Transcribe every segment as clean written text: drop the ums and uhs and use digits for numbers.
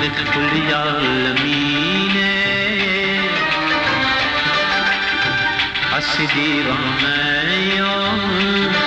كل يعلمينه عسدي رميان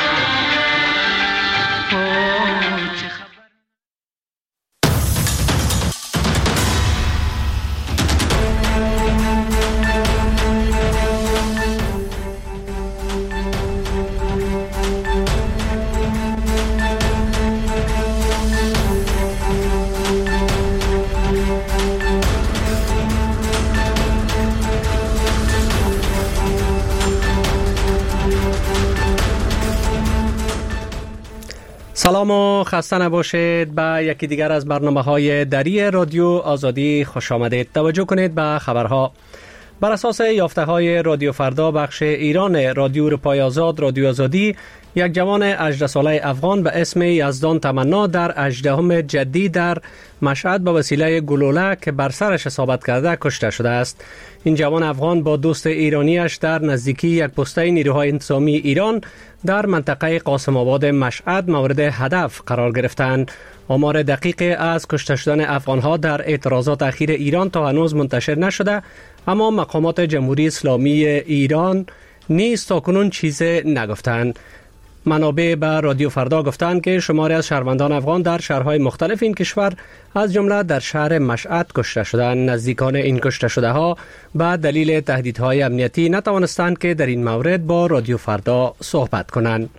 سلام و خسته نباشید. به یکی دیگر از برنامه‌های دری رادیو آزادی خوش آمدید. توجه کنید به خبرها. بر اساس یافته‌های رادیو فردا بخش ایران رادیو اروپای آزاد رادیو آزادی، یک جوان 18 ساله افغان به اسم یزدان تمنا در 18ام جدی در مشهد به وسیله گلوله که بر سرش اصابت کرده کشته شده است. این جوان افغان با دوست ایرانیش در نزدیکی یک پسته نیروهای انتظامی ایران در منطقه قاسم آباد مشهد مورد هدف قرار گرفتند. آمار دقیق از کشته شدن افغانها در اعتراضات اخیر ایران تا هنوز منتشر نشده، اما مقامات جمهوری اسلامی ایران نیز تاکنون چیزی نگفتند. منابع به رادیو فردا گفتند که شماری از شهروندان افغان در شهرهای مختلف این کشور از جمله در شهر مشهد کشته شدند. نزدیکان این کشته شده ها به دلیل تهدیدهای امنیتی نتوانستند که در این مورد با رادیو فردا صحبت کنند.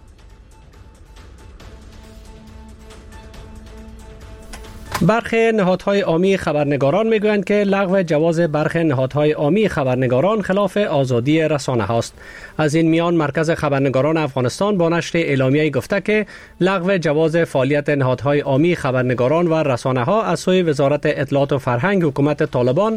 برخی نهادهای عامی خبرنگاران میگویند که لغو جواز برخی نهادهای عامی خبرنگاران خلاف آزادی رسانه هاست. از این میان مرکز خبرنگاران افغانستان با نشر اعلامیه‌ای گفته که لغو جواز فعالیت نهادهای عامی خبرنگاران و رسانه ها از سوی وزارت اطلاعات و فرهنگ حکومت طالبان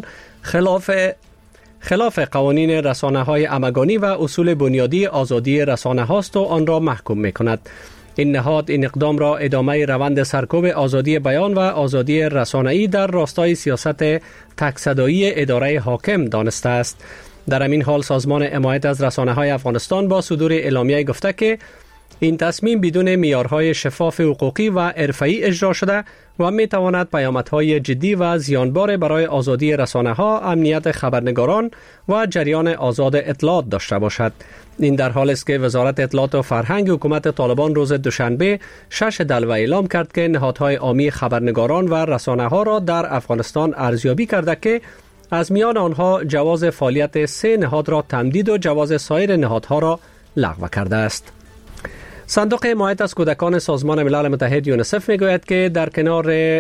خلاف قوانین رسانه های همگانی و اصول بنیادی آزادی رسانه هاست و آن را محکوم می‌کند. این نهاد این اقدام را ادامه روند سرکوب آزادی بیان و آزادی رسانه‌ای در راستای سیاست تک‌صدایی اداره حاکم دانسته است. در همین حال سازمان حمایت از رسانه‌های افغانستان با صدور اعلامیه گفته که این تصمیم بدون معیارهای شفاف حقوقی و حرفه‌ای اجرا شده و می‌تواند پیامدهای جدی و زیانبار برای آزادی رسانه‌ها، امنیت خبرنگاران و جریان آزاد اطلاعات داشته باشد. این در حالی است که وزارت اطلاعات و فرهنگ حکومت طالبان روز دوشنبه 6 دلو اعلام کرد که نهادهای عامی خبرنگاران و رسانه‌ها را در افغانستان ارزیابی کرده که از میان آنها جواز فعالیت 3 نهاد را تمدید و جواز سایر نهادها را لغو کرده است. صندوق حمایت از کودکان سازمان ملل متحد یونیسف میگوید که در کنار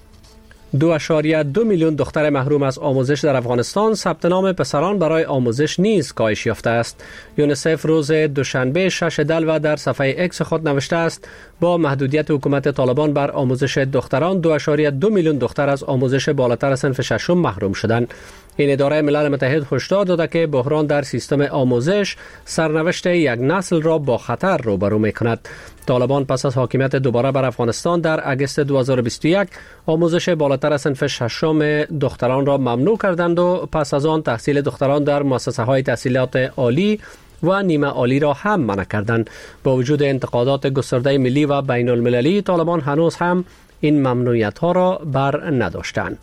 2.2 میلیون دختر محروم از آموزش در افغانستان، ثبت نام پسران برای آموزش نیز کاهش یافته است. یونیسف روز دوشنبه 6 دلو در صفحه اکس خود نوشته است با محدودیت حکومت طالبان بر آموزش دختران 2.2 میلیون دختر از آموزش بالاتر صنف ششم محروم شدند. این اداره ملل متحد هشدار داده که بحران در سیستم آموزش سرنوشت یک نسل را با خطر روبرو می‌کند. طالبان پس از حاکمیت دوباره بر افغانستان در اگست 2021 آموزش بالاتر صنف ششم دختران را ممنوع کردند و پس از آن تحصیل دختران در مؤسسه‌های تحصیلات عالی و نیمه عالی را هم منع کردند. با وجود انتقادات گسترده ملی و بین المللی، طالبان هنوز هم این ممنوعیت‌ها را بر نداشتند.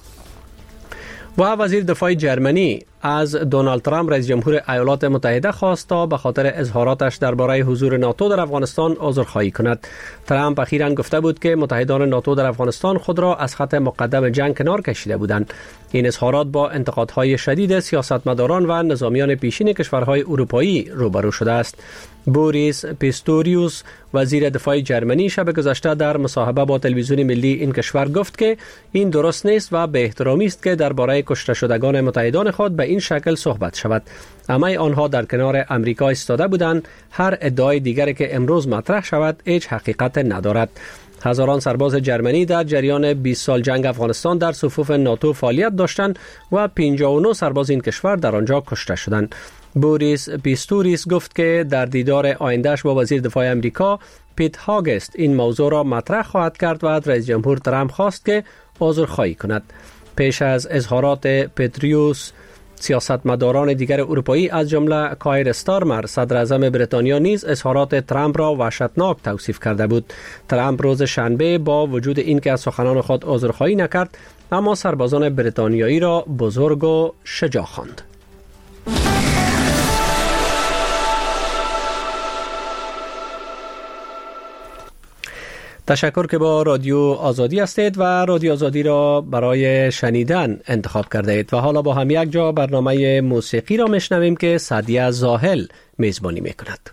و وزیر دفاع جرمنی از دونالد ترامپ رئیس جمهور ایالات متحده خواست تا به خاطر اظهاراتش درباره حضور ناتو در افغانستان عذرخواهی کند. ترامپ اخیراً گفته بود که متحدان ناتو در افغانستان خود را از خط مقدم جنگ کنار کشیده بودند. این اظهارات با انتقادهای شدید سیاستمداران و نظامیان پیشین کشورهای اروپایی روبرو شده است. بوریس پیستوریوس وزیر دفاع جرمنی شب گذشته در مصاحبه با تلویزیون ملی این کشور گفت که این درست نیست و به احترامی است که درباره کشته شدگان متحدان خود به این شکل صحبت شود. همه آنها در کنار امریکا ایستاده بودند. هر ادعای دیگری که امروز مطرح شود هیچ حقیقت ندارد. هزاران سرباز جرمنی در جریان 20 سال جنگ افغانستان در صفوف ناتو فعالیت داشتند و 59 سرباز این کشور در آنجا کشته شدند. بوریس پیستوریس گفت که در دیدار آیندهش با وزیر دفاع امریکا پیت هاگست این موضوع را مطرح خواهد کرد و از رئیس جمهور ترامپ خواست که عذرخواهی کند. پیش از اظهارات سیاستمداران دیگر اروپایی از جمله کایر استارمر صدر اعظم بریتانیا نیز اظهارات ترامپ را وحشتناک توصیف کرده بود. ترامپ روز شنبه با وجود اینکه از سخنان خود عذرخواهی نکرد، اما سربازان بریتانیایی را بزرگ و شجاع خواند. تشکر که با رادیو آزادی هستید و رادیو آزادی را برای شنیدن انتخاب کرده اید. و حالا با هم یک جا برنامه موسیقی را میشنویم که سعدیه زاهل میزبانی میکند.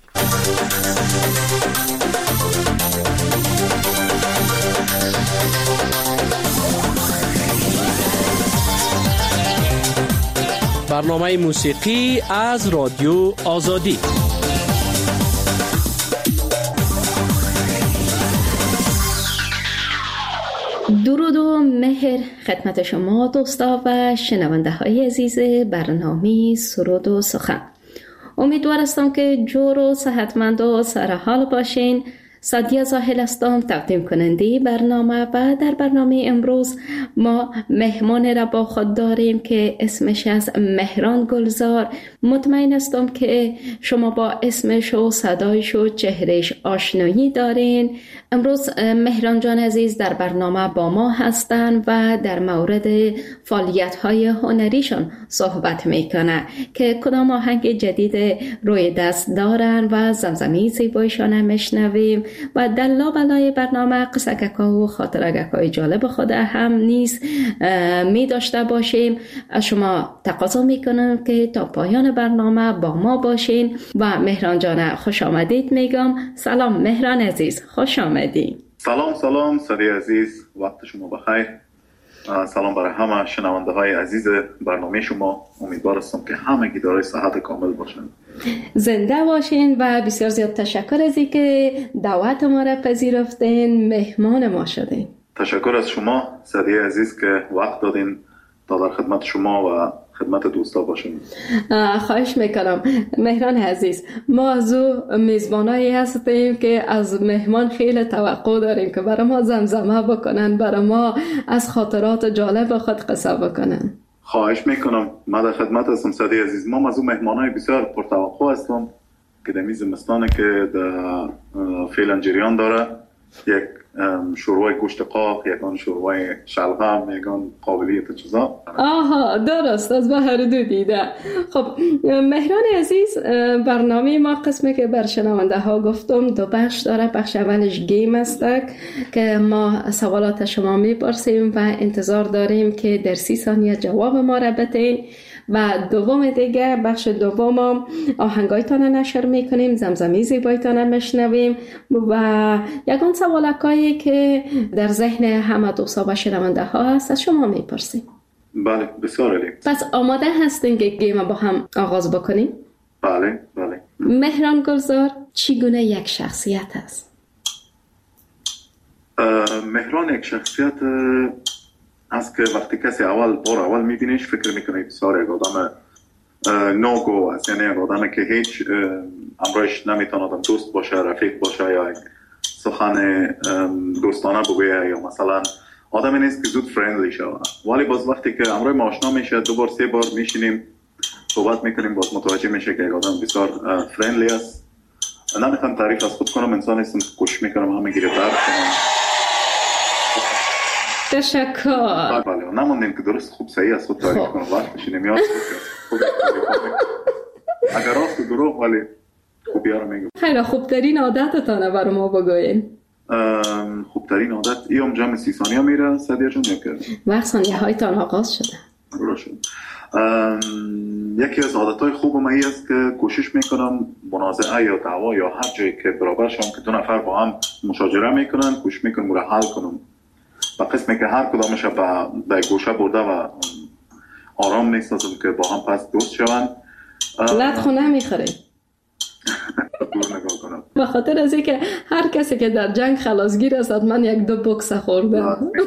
برنامه موسیقی از رادیو آزادی. درود و مهر خدمت شما دوستا و شنونده های عزیز برنامه سرود و سخن. امیدوار هستم که جور و صحتمند و سرحال باشین. سعدیه زاهل هستم، تقدیم کننده برنامه و در برنامه امروز ما مهمان را با خود داریم که اسمش از مهران گلزار. مطمئن هستم که شما با اسمش و صدایش و چهرهش آشنایی دارین. امروز مهران جان عزیز در برنامه با ما هستن و در مورد فعالیت‌های هنریشان صحبت میکنه که کدام آهنگ جدید روی دست دارن و زمزمه زیبایشان هم میشنویم و در لابلای برنامه قصه‌گک‌ها و خاطره‌گک‌های جالب خود هم نیز می داشته باشیم. از شما تقاضا میکنم که تا پایان برنامه با ما باشین و مهران جان خوش آمدید میگم. سلام مهران عزیز، خوش آمدید. سلام سعدیه عزیز، وقت شما بخیر. سلام برای همه شنونده های عزیز برنامه شما. امیدوار هستم که همگی دارای صحت کامل باشن، زنده باشین و بسیار زیاد تشکر از اینکه دعوت ما را پذیرفتین، مهمان ما شدین. تشکر از شما سعدیه عزیز که وقت دادین تا در خدمت شما و خدمت دوستا باشیم. خواهش میکنم مهران عزیز. ما از میزبانایی هستیم که از مهمان خیلی توقع داریم که برای ما زمزمه بکنن، برای ما از خاطرات جالب خود قصه بکنن. خواهش میکنم، من در خدمت هستم سعدیه عزیز. ما از مهمانای بسیار پرتوقع هستم که در میز زمستانه که در فعلا جریان داره. یک شوربای گوشت قاق، یکان شوربای شلغم، یکان قابلیت چیزا. آها درست، از هر دو دیده. خب مهران عزیز، برنامه ما قسمی که بر شنونده ها گفتم دو بخش داره. بخش اولش گیم است که ما سوالات شما میپرسیم و انتظار داریم که در 30 ثانیه جواب ما را بدین و دوم دیگه بخش دوم آهنگایتان نشر میکنیم، زمزمه زیبایتان میشنویم و یکان سوالکایی که در ذهن همه دوستا و شنونده ها هست از شما میپرسیم. بله بسیار عالی. پس آماده هستین که گیم با هم آغاز بکنیم؟ بله. مهران گلزار چگونه یک شخصیت است؟ مهران یک شخصیت از که وقتی کسی بار اول میبینیش فکر میکنه بسیار یک آدم نوگو است، یعنی یک آدم که هیچ امرایش نمیتونه آدم دوست باشه، رفیق باشه یا یک سخن دوستانه بگویه یا مثلا آدمی نیست که زود فرندلی شود. ولی باز وقتی که امرای ما آشنا میشه 2 بار 3 بار میشینیم صحبت میکنیم، باز متوجه میشه که یک آدم بسیار فرندلی است. نمیخوام تعریف از خود کنم، انسان هستم که کوشش میکنم همه گیره درد کنم. تشکر. بله نموندیم که درست خوب صحیح از خود تعریف کنم، وقتش نمیاد. اگر راست و دروغ ولی خوبی ها رو میگم. خیلی خوبترین عادتتانه برای ما بگوین. خوبترین عادت ایام جمع 30 ثانیه میره سعدیه جان میکرد. وقت ثانیه هایتان آغاز شده. یکی از عادتهای خوبم این است که کوشش میکنم منازعه یا دعوا یا هر جایی که برابر شم که 2 نفر با هم مشاجره میکنن، کوشش میکنم رو حل کنم و قسمی که هر کدامش به گوشه برده و آرام نیستازم که با هم پس دوست شوند. لطخو نمیخوره دور نگاه کنم به خاطر از اینکه هر کسی که در جنگ خلاصگیر است من 1-2 بوکس خورده.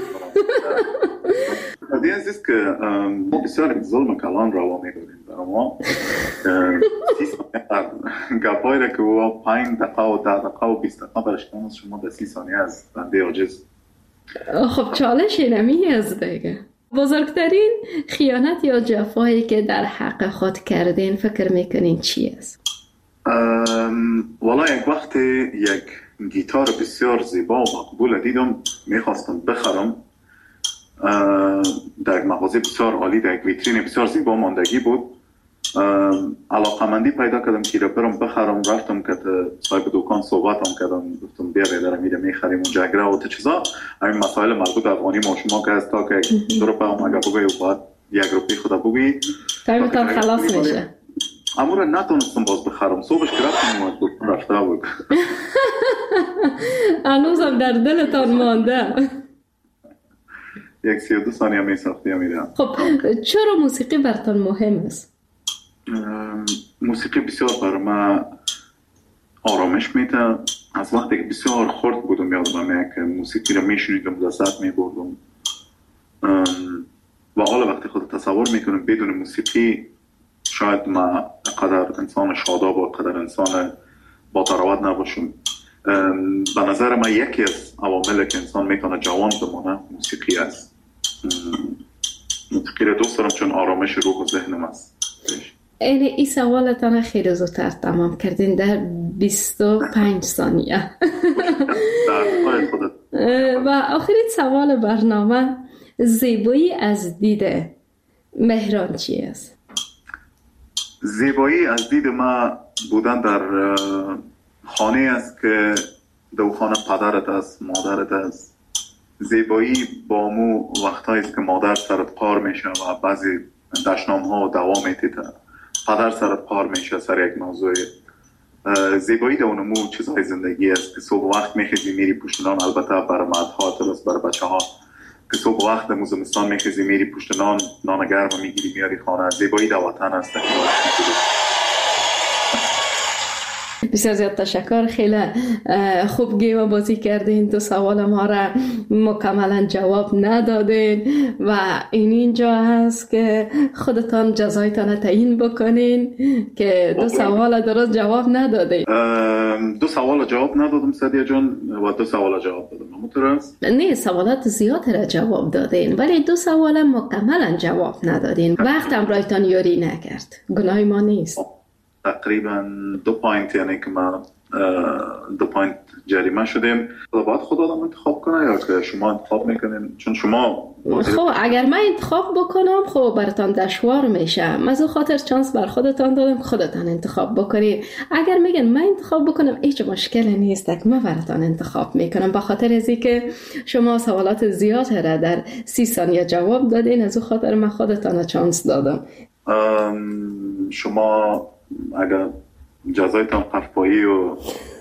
دیگه عزیز که ما بسیار ظلم کلان روا می‌کنیم برای ما 30 ثانیه گپایی را که او 5 دقیقه و 10 دقیقه و 20 دقیقه برش کنم شما در 30 ثانیه از بنده عاجز. خب چالش اینمی از دیگه بزرگترین خیانت یا جفایی که در حق خود کردین فکر میکنین چی است؟ والا یک وقت یک گیتار بسیار زیبا و مقبول دیدم، میخواستم بخرم. در یک مغازه بسیار عالی، در یک ویترین بسیار زیبا ماندگی بود. علاقمندی پیدا کردم که برم بخرم. رفتم که صاحب دکان صحبتم کردم، گفتم بیا بیادر میره میخریم اونجا اگر و چیزا. همین مسائل مربوط افغانی ما شما که از تا که 2 روپیه هم اگر بگوی و بعد 1 روپیه خدا بگوی تایمتان خلاص میشه. اما را نتونستم باز بخرم. صبحش که رفتم و دکان رفته بود. هنوزم در دلتان مانده. 32 ثانیه می ساختی میرم. خب چرا موسیقی براتون مهم است؟ موسیقی بسیار برای من آرامش میده. از وقتی که بسیار خرد بودم یادم که موسیقی رو میشنیدم، لذت میبردم. و حالا وقتی خود تصور میکنم بدون موسیقی شاید من قدر انسان شاداب و قدر انسان با تراوت نباشم. به نظر من یکی از عواملی که انسان میتونه جوان بمانه موسیقی است. موسیقی رو دوست دارم چون آرامش روح و ذهنم است. این سوالتان خیلی زودتر تمام کردین در 25 ثانیه. و آخرین سوال برنامه، زیبایی از دید مهران چی است؟ زیبایی از دید ما بودن در خانه است که دو خانه پدرت است، مادرت است. زیبایی با مو وقتایی است که مادر سرت پار میشه و بعضی دشنام ها دوام میتیده، پدر سرت پار میشه سر یک موضوع. زیبایی در اونمو چیزهای زندگی است که صبح وقت میخیزی میری پشتنان. البته برای مردها درست، برای بچه ها که صبح وقت در زمستان میخیزی میری پشتنان، نان گرم میگیری میاری خانه. زیبایی در وطن است. بسیار زیاد تشکر. خیلی خوب گیم بازی کردین. 2 سوال ما را مکملا جواب ندادین و اینجا هست که خودتان جزایتان تعیین بکنین که 2 سوال درست جواب ندادین. 2 سوال جواب ندادم سعدیه جان و 2 سوال جواب دادم. همونطور است؟ نه، سوالات زیاد را جواب دادین ولی 2 سوال مکملا جواب ندادین. وقت هم برایتان یاری نکرد. گناه ما نیست. تقریبا 2 پوینت، یعنی که ما 2 پوینت جریمه شدیم. باید خود آدم انتخاب کنه یا که شما انتخاب میکنین؟ چون شما خب اگر من انتخاب بکنم خب براتان دشوار میشه. از اون خاطر چانس بر خودتان دادم، خودتان انتخاب بکنید. اگر میگن من انتخاب بکنم هیچ مشکلی نیست که من براتان انتخاب میکنم. به خاطر از اینکه شما سوالات زیاد را در 30 ثانیه جواب دادین، از اون خاطر من خودتان چانس دادم. شما اگر جزایتان قفپایی و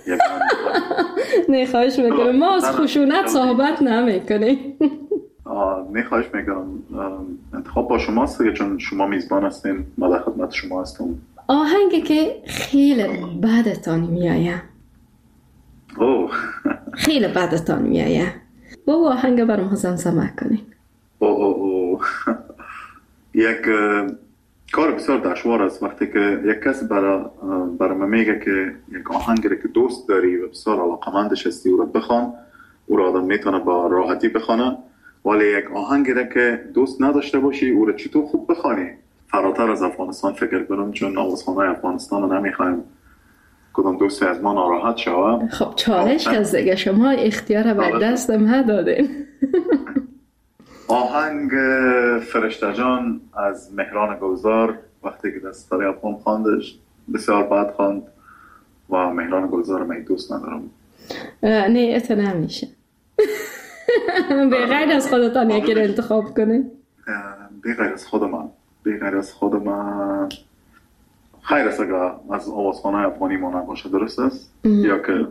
نه خواهش میکنم، ما از خشونت صحبت نمیکنیم. نه خواهش میکنم، انتخاب با شماست چون شما میزبان هستین. ما در خدمت شما هستم. آهنگی که خیلی بعدتان میایه، خیلی بعدتان میایه، با آهنگ برام زمزمه کنین. یک کار بسیار دشوار است وقتی که یک کس برای من میگه که یک آهنگی که دوست داری و بسیار علاقمندش هستی او را بخوان. او را آدم میتونه با راحتی بخونه، ولی یک آهنگی که دوست نداشته باشی او را چطور خوب بخوانی؟ فراتر از افغانستان فکر کنم، چون آوازخوان‌های افغانستان رو نمیخوایم کدام دوستی از ما ناراحت شوه. خب چالش هست دیگه، شما اختیار بر دستم ندادین. آهنگ فرشته جان از مهران گلزار، وقتی که دستاری افغان خواندش بسیار بد خواند و مهران گلزار من دوست ندارم. نه ات نمیشه. بغیر از خودتان یکی رو انتخاب کنه. بغیر از خود من خیر است اگر از آوازخانه افغانی ما نباشه. درست است؟ یا که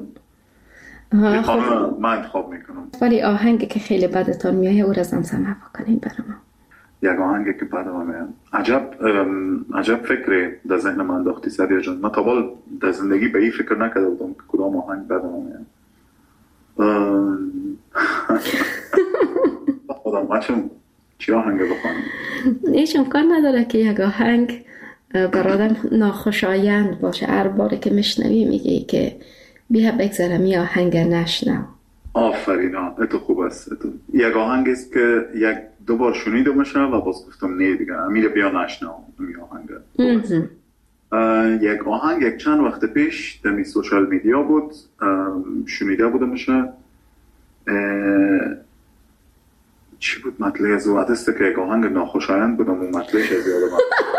من انتخاب میکنم. ولی آهنگی که خیلی بدتان میایه او را زمزمه بکنین برای ما. یک آهنگی که بدم میایه. عجب فکری در ذهن من انداختی سعدیه جان. من تا حال در زندگی به این فکر نکرده بودم که کدام آهنگ بدم میایه. خودم بچم چی آهنگ بخوانم؟ هیچ امکان نداره که یک آهنگ برادم ناخوشایند باشه. هر باره که میشنوی میگی که بیا بگذارم یا آهنگ نشنو. آفرین، اتو خوب است. یک آهنگ است که یک دوبار شنیدمش و باز گفتم نه دیگه امیر بیا نشنم این آهنگ. یک آهنگ یک چند وقت پیش در سوشال میدیا بود، شنیده بودمش. چی بود مطلع از وقت که یک آهنگ ناخوشایند بودم و مطلعش از یادم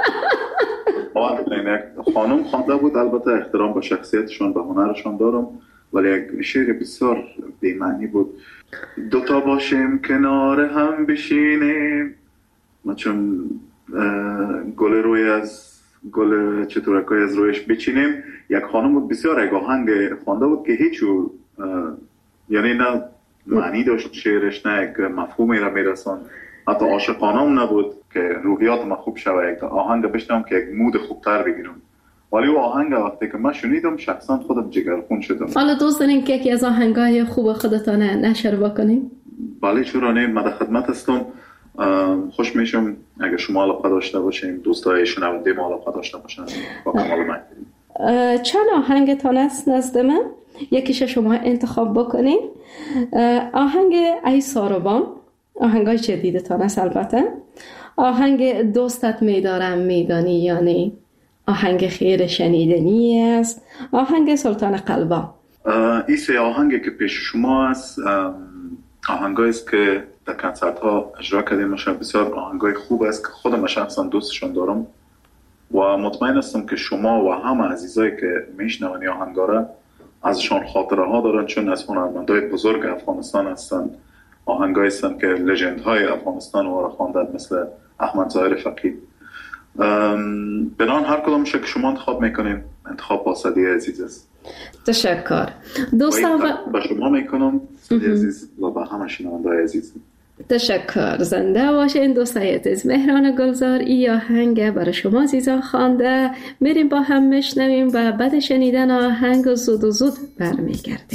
یک خانم خوانده بود. البته احترام به شخصیتشون به هنرشون دارم، ولی یک شعر بسیار بی‌معنی بود. دوتا باشیم کنار هم بشینیم، ما چون گل روی از گل چطورکای از رویش بچینیم. یک خانم بود بسیار یک آهنگ خوانده بود که هیچ یعنی نه معنی داشت شعرش، نه یک مفهومی را میرسان، حتی عاشقانه هم نبود که روحیات ما خوب شوه. یک آهنگ بشنم که یک مود خوبتر بگیرم، ولی او آهنگ وقتی که من شنیدم شخصا خودم جگرخون شدم. حالا دوست دارین که یکی از آهنگای خوب خودتان نشر بکنیم؟ بله چرا نه، من در خدمت هستم. خوش میشم اگه شما علاقه داشته باشین، دوستای شنونده ما علاقه داشته باشن با کمال میل. چند آهنگتان است نزد من؟ یکیش شما انتخاب بکنین. آهنگ ای ساروبان، آهنگای جدیدتان است البته. آهنگ دوستت میدارم میدانی یعنی، آهنگ خیر شنیدنی است، آهنگ سلطان قلبا. این سه آهنگی که پیش شما است آهنگایی است که در کنسرت ها اجرا کردیم. بسیار آهنگای خوب است که خودم شخصا دوستشون دارم و مطمئن هستم که شما و همه عزیزایی که میشنون آهنگا را ازشان خاطره ها دارن، چون از هنرمندای بزرگ افغانستان هستن. آهنگایی هستن که لژند های افغانستان رو خواندن، مثل احمد ظاهر فقید. بنان هر کدامش که شما انتخاب میکنین انتخاب باسدی عزیز است. تشکر دوستان، با شما میکنم عزیز و با همه شنونده‌های عزیز. تشکر، زنده باشین دوستای عزیز. مهران گلزار ای آهنگ برای شما عزیزان خوانده. میریم با هم میشنویم و بعد شنیدن آهنگ زود و زود برمیگردیم.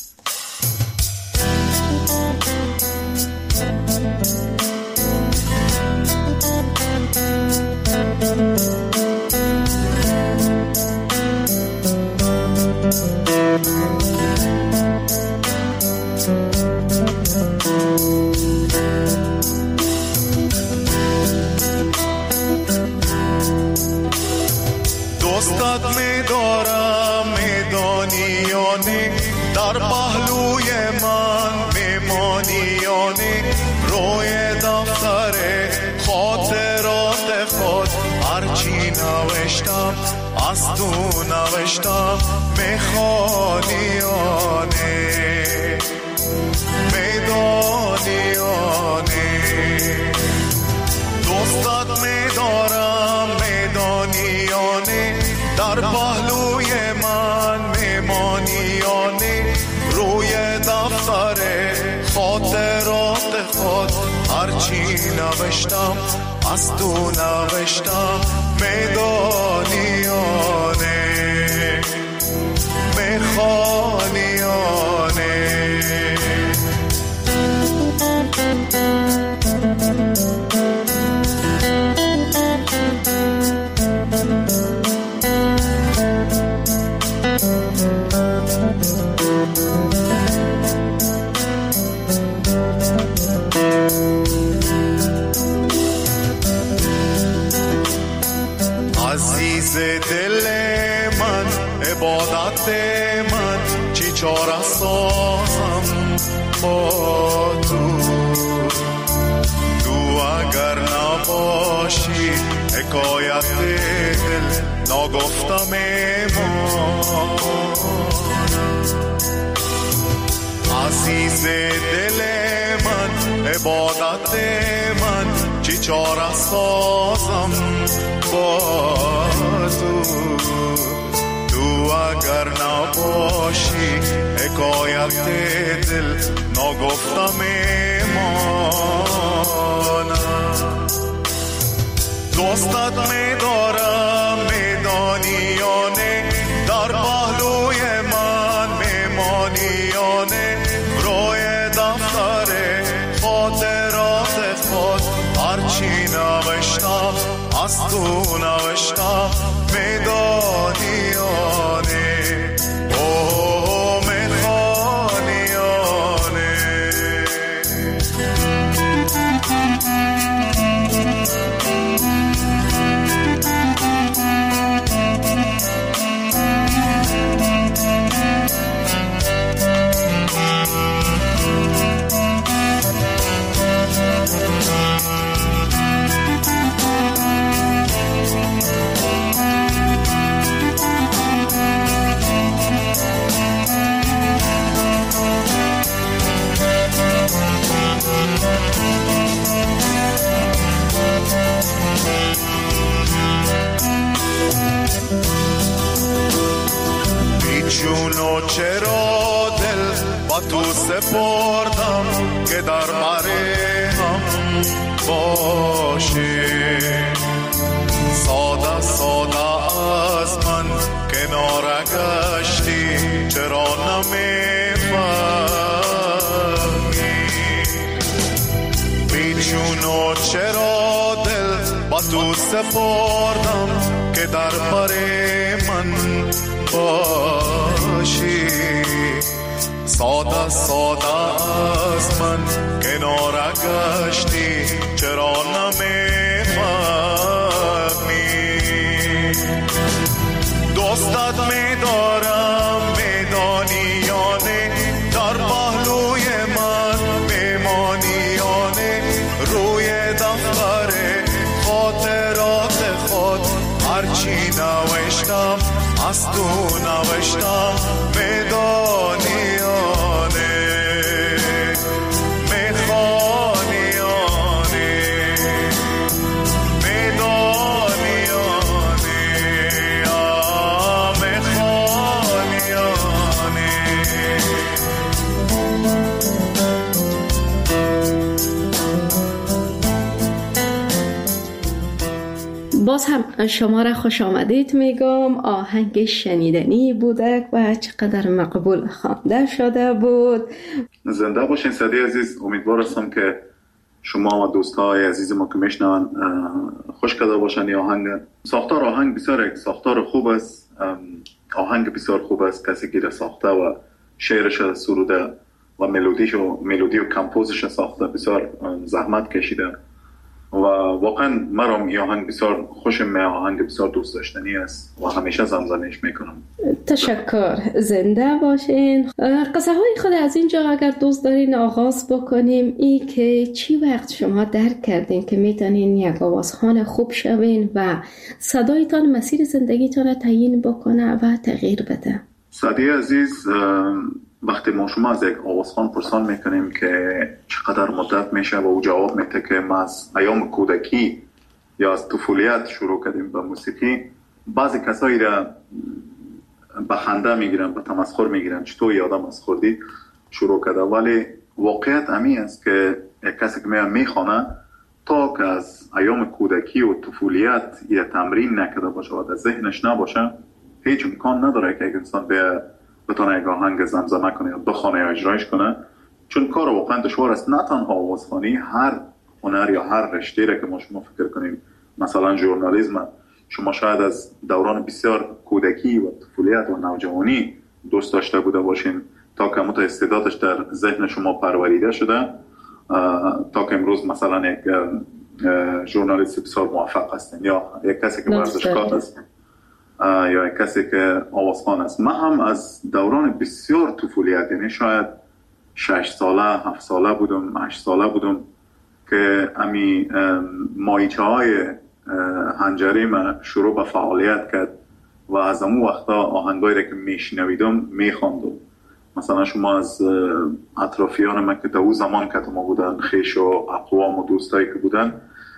دوستت میدارم میدانی یا نه، در پهلوی من میمانی یا نه، روی دفتر خاطرات خود هرچی نوشتم از تو نوشتم، میخوانی یا نه میدانی یا نه. دوستت میدارم میدانی یا نه، در پهلوی من میمانی یا نه، روی دفتر خاطرات خود هرچی نوشتم از تو نوشتم، میدانی یا نه میخوانی یا نه. عزیز دل من، عبادت من، چی چاره سازم با تو اگر نباشی حکایت دل نگفتم ایمان. عزیز دل من، عبادت من، چی چاره سازم با تو اگر نباشی حکایت دل نگفتم ایمانم. دوستت میدارم میدانی یا نه، در پهلوی من میمانی یا نه، روی دفتر خاطرات خود هرچی نوشتم از تو نوشتم، میدانی یا نه او میخوانی یا نه. سپردم که در بر هم باشه. ساده ساده از من کنار گشتی، چرا نمیفهمی؟ بیچون و چرا دل با تو سپردم که در بر من باشی. ساده ساده از من کنار گشتی، چرا نمیفهمی؟ دوستت میدارم میدانی یا نه، در پهلوی من میمانی یا نه، روی دفتر خاطرات خود هرچی نوشتم از تو نوشتم، میدانی یا نه، میخوانی یا نه، میدانی یا نه، میخوانی یا نه. باز هم شما را خوش آمدید میگم. آهنگ شنیدنی بوده و چقدر مقبول خوانده شده بود. زنده باشین سعدی عزیز. امیدوار هستم که شما و دوستای عزیز ما که میشنون خوش کرده باشن. آهنگ ساختار آهنگ بسیار ساختار خوب است، آهنگ بسیار خوب است. کسی که ساخته و شعرش سروده و ملودی و کمپوزش ساخته بسیار زحمت کشیده و واقعا مرا این آهنگ بسیار خوشم، آهنگ بسیار دوست داشتنی است و همیشه زمزمه‌اش میکنم. تشکر، زنده باشین. قصه های خود از اینجا اگر دوست دارین آغاز بکنیم، ای که چی وقت شما درک کردین که میتونین یک آوازخوان خوب شوین و صدایتان مسیر زندگیتان تعیین بکنه و تغییر بده؟ سعدی عزیز، وقتی ما شما از یک آوازخوان پرسان میکنیم که چقدر مدت میشه و او جواب میده که ما از ایام کودکی یا از طفولیت شروع کردیم به موسیقی، بعضی کسایی را به خنده میگیرن، به تمسخر میگیرن، چطور یادم از خوردی شروع کرده. ولی واقعیت امی است که یک کسی که میخوانه تا که از ایام کودکی و طفولیت یه تمرین نکرده باشه و در ذهنش نباشه، هیچ امکان نداره که یک انسان بتونه یک آهنگ زمزمه کنه یا بخونه یا اجرایش کنه، چون کار واقعا دشوار است. نه تنها آوازخوانی، هر هنر یا هر رشته را که ما شما فکر کنیم، مثلا ژورنالیسم، شما شاید از دوران بسیار کودکی و طفولیت و نوجوانی دوست داشته بوده باشین تا که مت استعدادش در ذهن شما پروریده شده، تا که امروز مثلا یک ژورنالیست بسیار موفق هستین یا یک کسی که ورزشکار است یا یک کسی که آوازخوان است. من هم از دوران بسیار طفولیت، یعنی شاید 6 ساله 7 ساله بودم 8 ساله بودم که امی مایچه های هنجری من شروع به فعالیت کرد و از اون وقتا آهنگایی را که میشنویدم میخواندم. مثلا شما از اطرافیان من که در اون زمان که ما بودن، خیش و اقوام و دوستایی که بودن،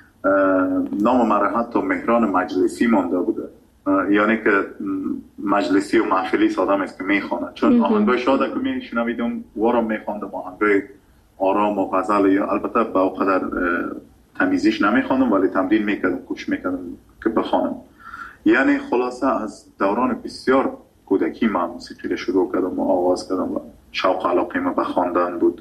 نام من حتی مهران مجلسی مانده بوده، یعنی که مجلسی و محفلی آدم است که میخواند، چون آهنگای شاده که میشنویدم وارم میخواندم، آهنگای آرام و غزل، یا البته با اونقدر تمیزیش نمیخواندم ولی تمرین میکردم، کوشش میکردم که بخوانم. یعنی خلاصه از دوران بسیار کودکی من موسیقی رو شروع کردم و آغاز کردم و شوق علاقه من به خواندن بود.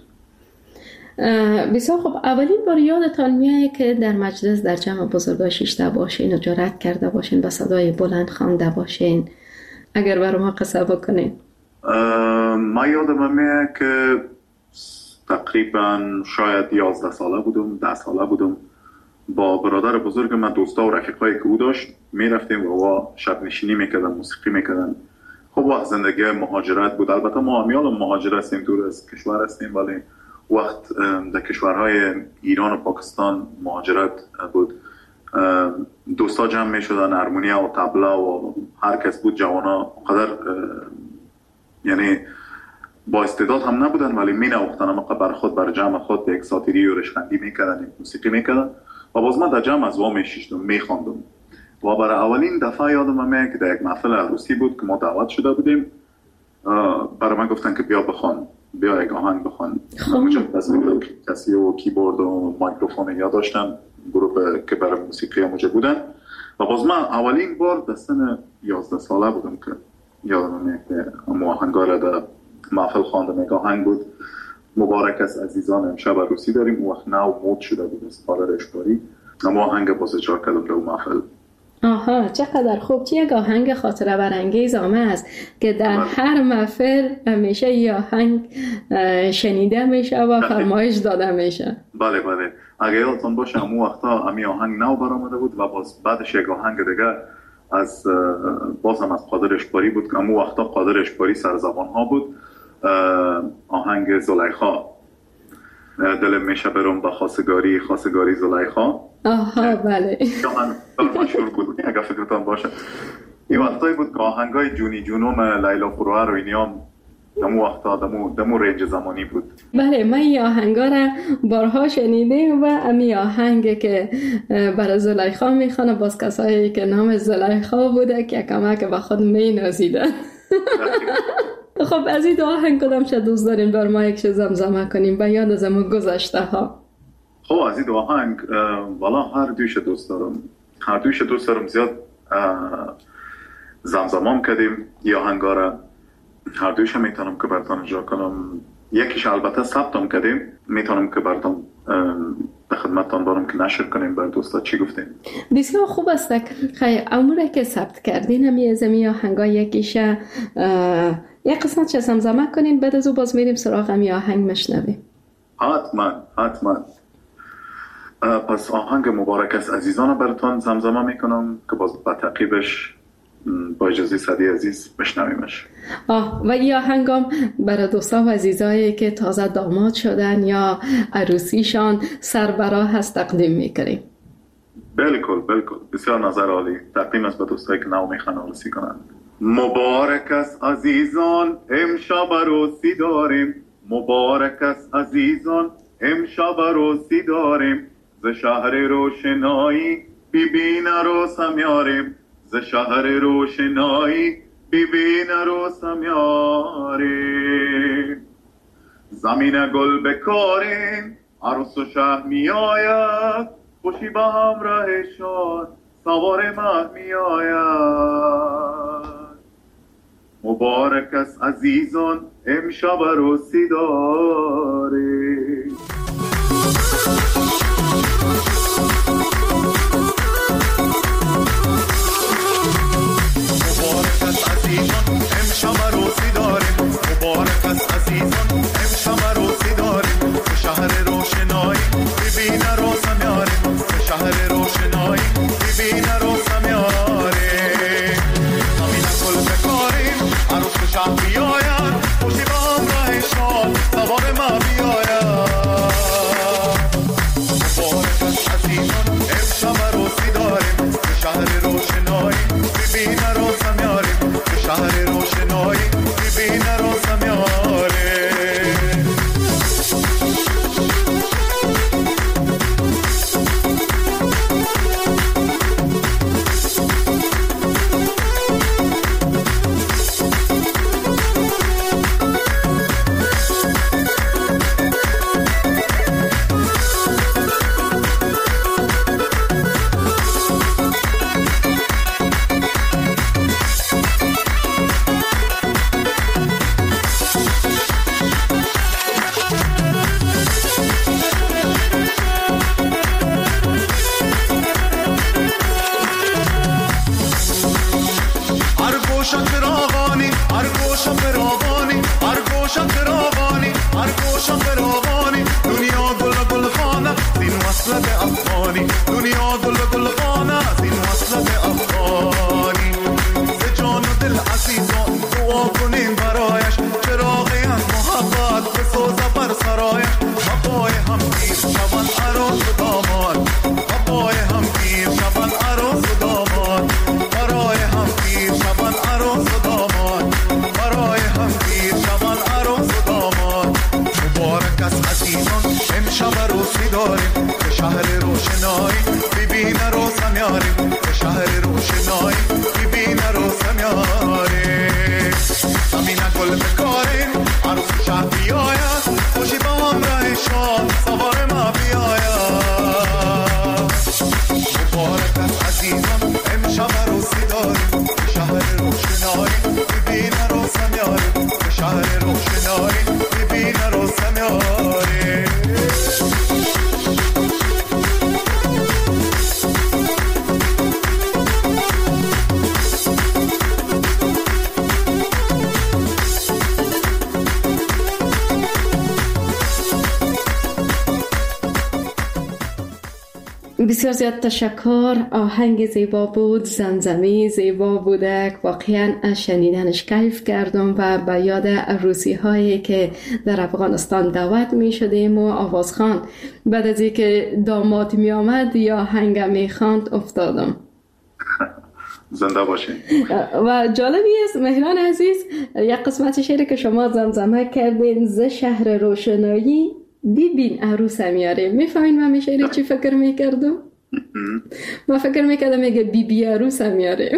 بسیار خب. اولین بار یادتان میاد که در مجلس در جمع بزرگا شیشته باشین و جرأت کرده باشین با صدای بلند خوانده باشین؟ اگر برای ما قصه بکنین. من یادم میاد که تقریبا شاید 11 ساله بودم، 10 ساله بودم، با برادر بزرگ من، دوستا و رفیقایی که او داشت، میرفتیم و شب نشینی میکردن، موسیقی میکردن. خب وقت زندگی مهاجرت بود، البته ما همیال مهاجر هستیم، دور از کشور هستیم، ولی وقت در کشورهای ایران و پاکستان مهاجرت بود. دوستا جمع میشدن، هارمونیا و طبله و هر کس بود، جوانا قدر یعنی با استعداد هم نبودن ولی می نوختن، اما بر خود بر جمع خود یک ساتیری و رشخندی میکردن، موسیقی میکردن و باز من در جمع از وام میشیشتم میخواندم. و برای اولین دفعه یادم میاد که در یک محفل عروسی بود که ما دعوت شده بودیم، برای من گفتن که بیا بخوان بیا یک آهنگ بخوان. کسی و کیبورد و میکروفون یا داشتن، گروه که برای موسیقی موجه بودن. و باز من اولین بار در سن 11 ساله بودم که یادمه که امو آهنگار در محفل خواندم. یک آهنگ بود مبارک است عزیزان امشب عروسی داریم. اون وقت نو مود شده بود از پارر اشباری. امو آهنگ باز اجرا کردم در محفل. آها، چقدر خوب. چه یک آهنگ خاطره برانگیز است که در هر محفل همیشه یه آهنگ شنیده میشه و فرمایش داده میشه. بله بله، اگه یادتون باشه امو وقتا امی آهنگ نو برآمده بود و باز بعدش یک آهنگ دیگه از بازم از قادر اشباری بود که امو وقتا قادر اشباری سرزبان ها بود. آهنگ زلیخا، دل میشه برم با خواستگاری زلیخا. آها بله، من مشهور بود اگه فکرتان باشه. این وقتایی بود که آهنگای جونی جونوم لیلا فروهر و اینیام دمو وقتا دمو رنج زمانی بود. بله، من این آهنگا را بارها شنیدم و امی آهنگ که برای زلیخا میخوانه باز کسایی که نام زلیخا بوده که کمک به خود می نازیدن. خب از این آهنگ کدام چه دوست داریم بر ما یک زمزمه کنیم به یاد از ما گذشته ها؟ خب از این آهنگ والا هر دویش دوست دارم. زیاد زمزمام کردیم یا آهنگا را، هر دویش میتونم که براتون اجرا کنم. یکیش البته ثبتم کردیم، میتونم که براتون به خدمتتان بارم که نشر کنیم بر دوستا چی گفتیم. بسیار خوب است. خیلی اموره که ثبت کردین همی از امی آهنگا یکیش یک قسمت چه زمزمه کنین، بعد از او باز میریم سراغ امی آهنگ مشنویم. حتما. پس آهنگ مبارک است عزیزان براتون زمزمه میکنم که باز با تعقیبش با اجازه صدی عزیز بشنویمش. و این آهنگام برای دوستا و عزیزایی که تازه داماد شدن یا عروسیشان سربراه هست تقدیم میکنیم. بالکل بسیار نظر عالی. تقدیم است به دوستایی که نو میخوان عروسی کنن. مبارک است عزیزان امشب عروسی داریم. مبارک است عزیزان امشب عروسی داریم. ز شهر روشنایی ببین عروسم میاریم. ز شهر روشنایی ببین عروسم میاریم. زمین گل بکاریم عروس و شه میآید. خوشی به همراهشان سوار مه میآید. مبارک است عزیزان امشب عروسی داریم. مبارک است عزیزان امشب عروسی داریم. مبارک است عزیزان امشب عروسی داریم. شهر روشنایی ببین عروسم یاریم. شهر روشنایی ببین عروسم یاریم. زمین گل بکاریم عروس و شه بیاید. خوشی به همراهشان سوار ما بیاید. مبارک است عزیزان امشب عروسی داریم. شهر روشنایی ببین عروسم یاریم. شهر روشنایی ببین عروسم یاریم. دنیا گل گل خانه این وصلت افغانی. به جان و دل عزیزان دعا کنیم برایش. چراغی از محبت بسوزه بر سرایش. بابای هم پیر شبن عروس و داماد. بابای هم پیر شبن عروس و داماد. برای هم پیر شبن عروس و داماد. برای هم پیر شبن عروس و داماد. مبارک است عزیزان امشب عروسی داریم. به شهر روشنایی ببین عروسم یاریم. به شهر روشنایی ببین عروسم یاریم. زمین گل بکاریم عروس و شه بیاریم. شاد سوار ما بیاید مبارک از عزیزان امشب عروسی داریم شهر روشنایی ببین عروسم یاریم شهر روشنایی ببین عروسم یاریم بسیار زیاد تشکر. آهنگ زیبا بود، زمزمه زیبا بودک. واقعا شنیدنش کیف کردم و به یاد عروسی هایی که در افغانستان دعوت می شدیم و آوازخوان بعد از اینکه داماد می آمد یا آهنگ می خواند افتادم. زنده باشین. و جالبی است مهران عزیز، یک قسمت شعری که شما زمزمه کردین، ز شهر روشنایی ببین عروسم میاره. میفهمین من شعر چی فکر میکردم؟ من فکر میکردم میگه بی عروسم میاره.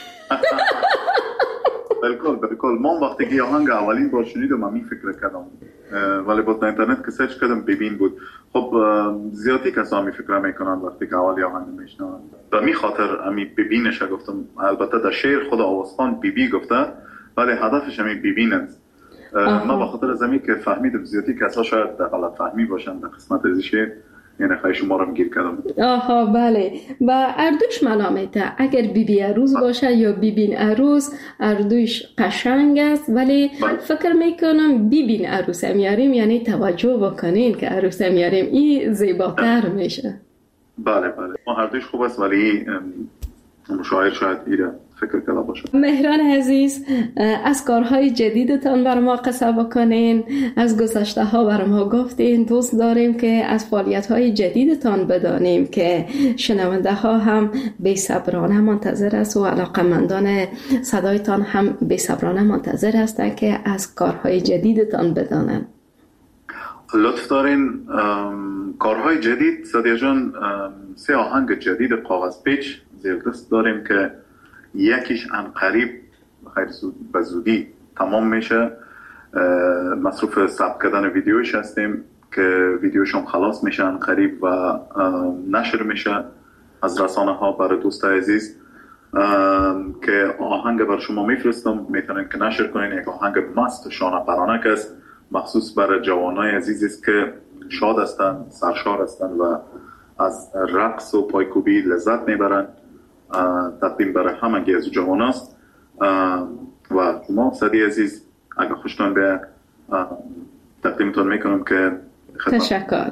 بالکل من وقتی که آهنگ اولین بار شنیدم من فکر کردم، ولی باز در اینترنت که سرچ کردم ببین بود. خب زیادی کسا می فکر میکنن وقتی که اولی آهنگ میشنون. به می خاطر امی ببینش گفتم. البته در شعر خود آوازخوان بی گفته، ولی هدفش امی ببین است. ما بخاطر از که فهمیدم زیادی کسا شاید غلط فهمی باشن در قسمت از شعر، یعنی خیلی شما رو میگیر کردم. آها بله. و اردوش منامته اگر بی عروس باشه یا ببین عروس، اردوش قشنگ است، ولی فکر میکنم ببین عروس میاریم یعنی توجه بکنین که عروس میاریم، این زیباتر میشه. بله ما اردوش خوب است، ولی مشاعر شاید ایره فکر کرده باشه. مهران عزیز، از کارهای جدیدتان بر ما قصه بکنین، از گذشته ها بر ما گفتین. دوست داریم که از فعالیت های جدیدتان بدانیم که شنونده ها هم بی‌صبرانه منتظر است و علاقمندان صدایتان هم بی‌صبرانه منتظر هستند که از کارهای جدیدتان بدانن. لطف دارین. کارهای جدید سادیا جان، 3 آهنگ جدید کاغذ پیچ زیر دست داریم که یکیش ان قریب خیلی به زودی تمام میشه. مصروف ثبت کردن ویدیوش هستیم که ویدیوشون خلاص میشه ان قریب و نشر میشه از رسانه ها برای دوست عزیز. که آهنگ بر شما میفرستم، میتونین که نشر کنین. یک آهنگ مست شانه پرانک است، مخصوص برای جوانای عزیز است که شاد هستن، سرشار هستن و از رقص و پایکوبی لذت میبرن. تقدیم برای همگی از جوان است و شما صدی عزیز اگر خوشتان به تقدیمتون میکنم که تشکر.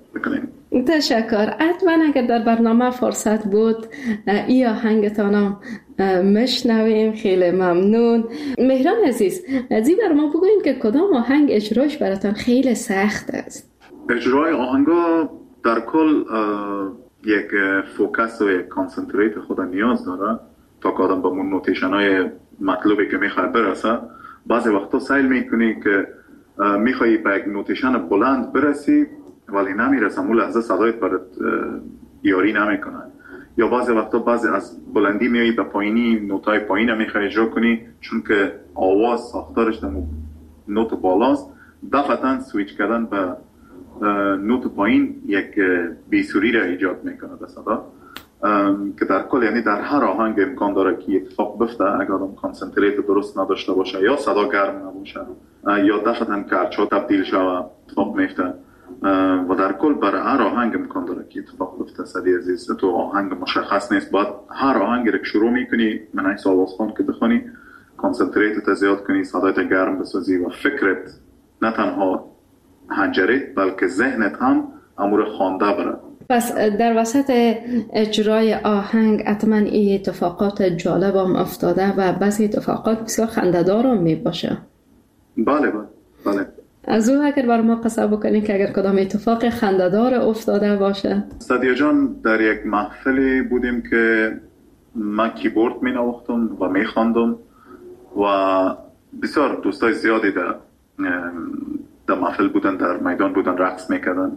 حتما اگر در برنامه فرصت بود ای آهنگتانم مشنویم. خیلی ممنون. مهران عزیز، ازی بر ما بگوین که کدام آهنگ اجراش براتان خیلی سخت است؟ اجرای آهنگا در کل یک فوکس و یک کانسنتریت خود نیاز داره تا که آدم به اون نوتیشن های مطلوبی که میخوای برسه. بعضی وقتا سعی میکنی که میخوایی به یک نوتیشن بلند برسی ولی نمیرسه، اون لحظه صدایت برات یاری نمیکنه. یا بعضی وقتا بعضی از بلندی میایی به پایینی، نوتای پایین میخوای اجرا کنی، چون که آواز ساختارش در نوت بالاست. دفعتا سویچ کردن به نوت پایین یک بیسوری را ایجاد میکنه به صدا، که در کل یعنی در هر آهنگ امکان داره که اتفاق بفته اگر آدم کانسنتریت درست نداشته باشه، یا صدا گرم نباشه، یا دفعتا کارچا تبدیل شوه اتفاق میفته. و در کل برای هر آهنگ امکان داره که اتفاق بفته. صدی عزیز، تو آهنگ مشخص نیست، باید هر آهنگ را که شروع میکنی من ایس آوازخوان که بخونی کانسنتریت زیاد کنی، صدایت گرم بسازی و فکرت نه تنها هنجرت بلکه ذهنت هم امور خوانده بره. پس در وسط اجرای آهنگ حتما این اتفاقات جالب هم افتاده و بعضی اتفاقات بسیار خنده‌دار هم می باشه. بله. از او اگر بر ما قصه بکنید که اگر کدام اتفاق خنده‌دار افتاده باشه؟ صدیا جان، در یک محفلی بودیم که من کیبورد می نواختم و می خواندم و بسیار دوستای زیادی در محفل بودن، در میدان بودن، رقص میکردن.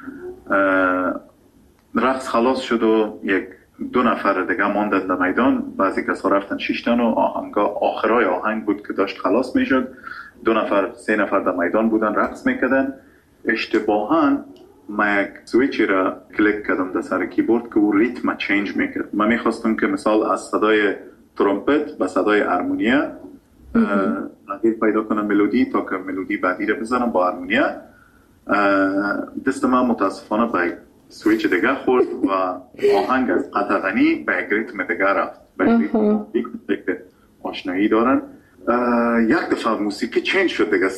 رقص خلاص شد و 1-2 نفر دیگه ماندن در میدان. بعضی کسا رفتن شیشتن و آخرای آهنگ بود که داشت خلاص میشد. 2-3 نفر در میدان بودن رقص میکردن. اشتباهاً من یک سویچی را کلیک کردم در سر کیبورد که او ریتم چینج میکرد. من میخواستم که مثال از صدای ترومپت به صدای هارمونیا تغییر پیدا کنم ملودی تا که ملودی بعدی را بزنم با هارمونیا. دست من متاسفانه به سویچ دیگه خورد و آهنگ از قطغنی به یک ریتم دیگه رفت، به یک ریتم که آشنایی دارن. یک دفعه موسیقی چینج شد دیگه،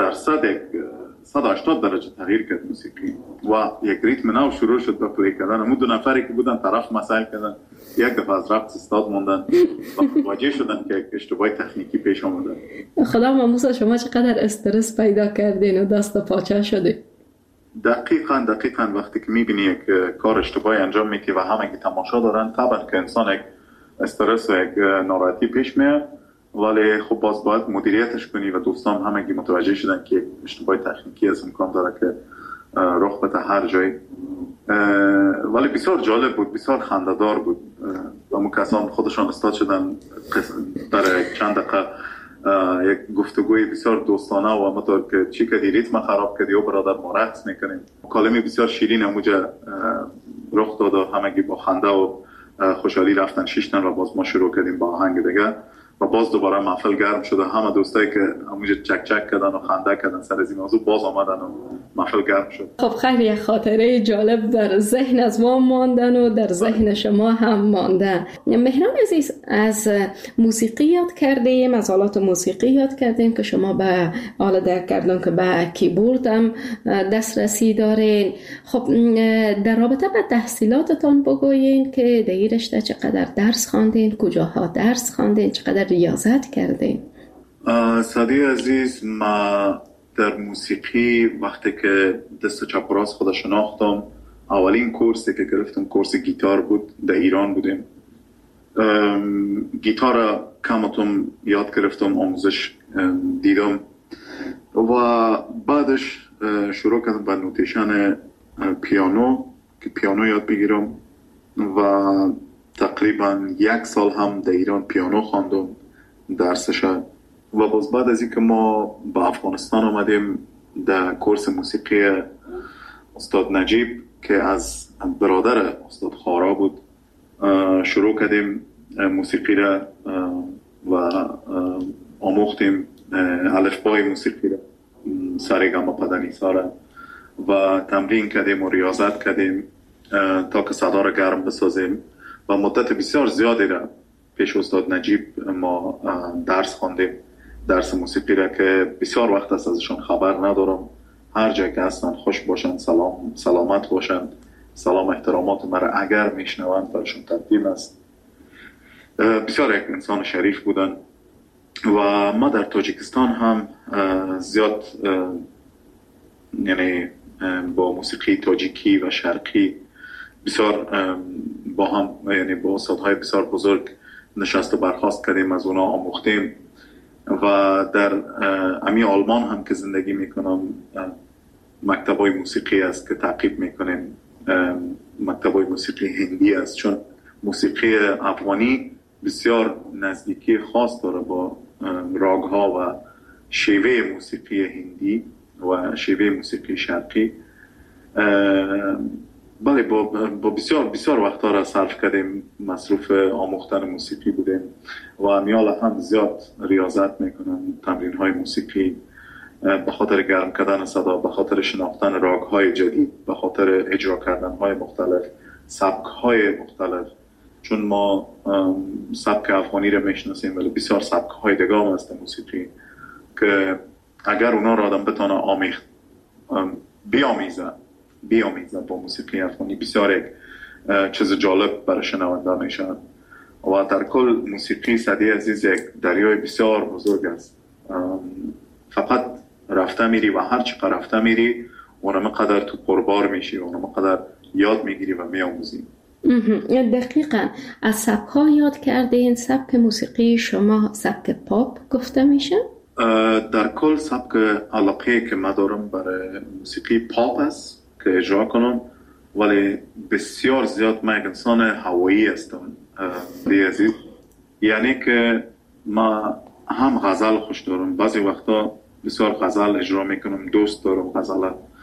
180 درجه تغییر کرد موسیقی و یک ریتم نو شروع شد به پلی کردن. همون دو نفری که بودن طرف مسائل کردن، یک دفعه از رقص استاد موندن و متوجه شدن که اشتباه تکنیکی پیش آمده. خدا ماموسا شما چقدر استرس پیدا کردین و دست پاچه شده؟ دقیقاً وقتی که میبینی یک کار اشتباهی انجام میدی و همه که تماشا دارن، طبعا که انسان یک استرس و یک ناراحتی پیش میاد، ولی خب باز باید مدیریتش کنی و دوستان همگی متوجه شدن که اشتباه تکنیکی از امکان داره که رخ بده هر جایی. ولی بسیار جالب بود، بسیار خنده‌دار بود و اون کسان خودشان استاد شدن برای چند دقیقه یک گفتگوی بسیار دوستانه و مطور که چی کردی ریتم خراب کردی و برادر ما رقص میکنیم. کلمه بسیار شیرین همونجا رخ داد و همگی با خنده و خوشحالی رفتن شیشتن و باز ما شروع کردیم با آهنگ دیگه و باز دوباره محفل گرم شده. همه دوستایی که همونجا چک کردن و خنده کردن سر از این موضوع باز آمدن و محفل گرم شد. خب خیلی خاطره جالب در ذهن از ما ماندن و در ذهن شما هم ماندن. مهران عزیز، از موسیقی یاد کردیم، از آلات موسیقی یاد کردیم که شما به آله درک کردن که به کیبورد هم دسترسی دارین. خب در رابطه با تحصیلاتتان بگوین که در این رشته چقدر درس خواندین، کجاها درس خواندین، چقدر ریاضت کردین؟ سادی عزیز، ما در موسیقی وقتی که دست چپ و راست خود شناختم، اولین کورسی که گرفتم کورس گیتار بود. در ایران بودیم، گیتار کمتم یاد گرفتم، آموزش دیدم و بعدش شروع کردم به نوتیشن پیانو که پیانو یاد بگیرم و تقریبا 1 سال هم در ایران پیانو خواندم درسش. و باز بعد از اینکه ما به افغانستان آمدیم در کورس موسیقی استاد نجیب که از برادر استاد خارا بود شروع کردیم موسیقی را و آموختیم الفبای موسیقی را، سارگاما پدنیسا را و تمرین کردیم و ریاضت کردیم تا که صدا را گرم بسازیم و مدت بسیار زیادی را پیش استاد نجیب ما درس خواندیم، درس موسیقی را که بسیار وقت است ازشون خبر ندارم. هر جای که هستن خوش باشن، سلامت باشن، سلام احترامات مرا اگر میشنوند برشون تقدیم است. بسیار یک انسان شریف بودن و ما در تاجیکستان هم زیاد یعنی با موسیقی تاجیکی و شرقی بسیار با هم، یعنی با استادهای بسیار بزرگ نشست و برخاست کردیم، از اونا آموختیم و در امی آلمان هم که زندگی میکنم مکتبای موسیقی است که تعقیب میکنیم. مکتبای موسیقی هندی است چون موسیقی افغانی بسیار نزدیکی خاص داره با راگها و شیوه موسیقی هندی و شیوه موسیقی شرقی. بله با بسیار وقتا را صرف کردیم، مصروف آموختن موسیقی بودیم و امیال هم زیاد ریاضت میکنن، تمرین های موسیقی به خاطر گرم کردن صدا، به خاطر شناختن راگ های جدید، به خاطر اجرا کردن های مختلف، سبک های مختلف. چون ما سبک افغانی را میشناسیم ولی بسیار سبک های دیگه هم هست موسیقی که اگر اونا را آدم بتانه بیامیزه با موسیقی افغانی، بسیار یک چیز جالب برای شنونده میشه. و در کل موسیقی سعدی عزیز یک دریای بسیار بزرگ است. فقط رفته میری و هر چقدر رفته میری اونم قدر تو پربار میشی و اونم قدر یاد میگیری و میآموزی. دقیقاً. از سبک ها یاد کردین. سبک موسیقی شما سبک پاپ گفته میشه؟ در کل سبک علاقه که من دارم برای موسیقی پاپ است که اجرا کنم، ولی بسیار زیاد من انسان هوایی هستم عزیز. یعنی که ما هم غزل خوش دارم، بعضی وقتا بسیار غزل اجرا میکنم، دوست دارم غزل